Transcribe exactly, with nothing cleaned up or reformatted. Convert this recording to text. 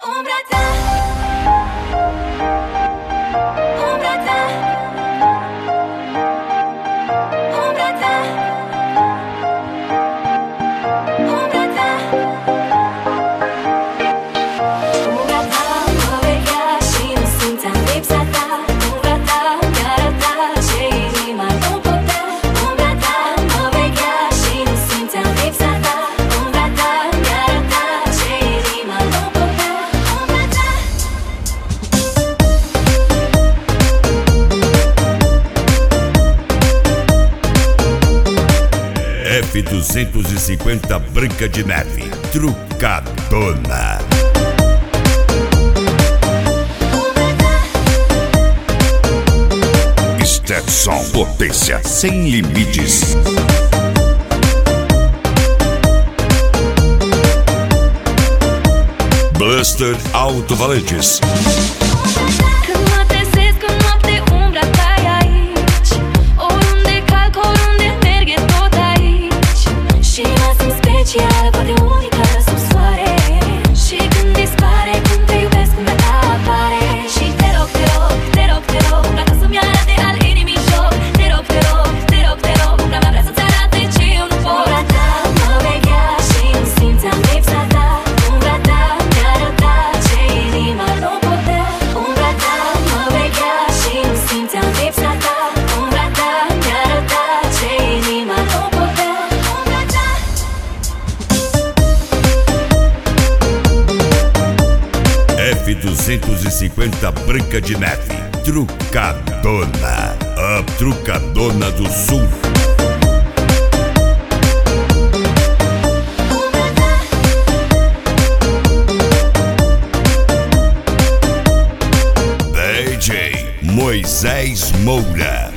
Umbra ta, umbra ta, umbra ta, umbra ta. Umbra ta mă vechea și nu simțeam lipsa ta. Umbra ta mi-arăta ce inima nu putea. Umbra ta mă vechea și nu simțeam lipsa ta. Umbra ta mi-arăta ce inima nu putea. Umbra ta. F duzentos e cinquenta Branca de Neve, Trucadona. Stetson, potência sem limites. Blaster Autovalantes. Când mă trezesc în noapte, umbra ta e aici. Oriunde calc, oriunde merg, e tot aici. Și mă simt specială, poate unică sub soare. Și când dispare, când te iubesc, umbra ta apare. Și te rog, te rog, te rog, te rog, umbra ta să-mi arate al inimii joc. Te rog, te rog, te rog, te rog, umbra mea vrea să-ți arate ce eu nu pot. Umbra ta mă vechea și nu simțeam lipsa ta. Umbra ta mi-arăta ce inima nu putea. Umbra ta mă vechea și nu simțeam lipsa ta. Umbra ta mi-arăta ce inima nu putea. Umbra ta. F duzentos e cinquenta Branca de Neve, Trucadona. A Trucadona do Sul. D J Moisés Moura.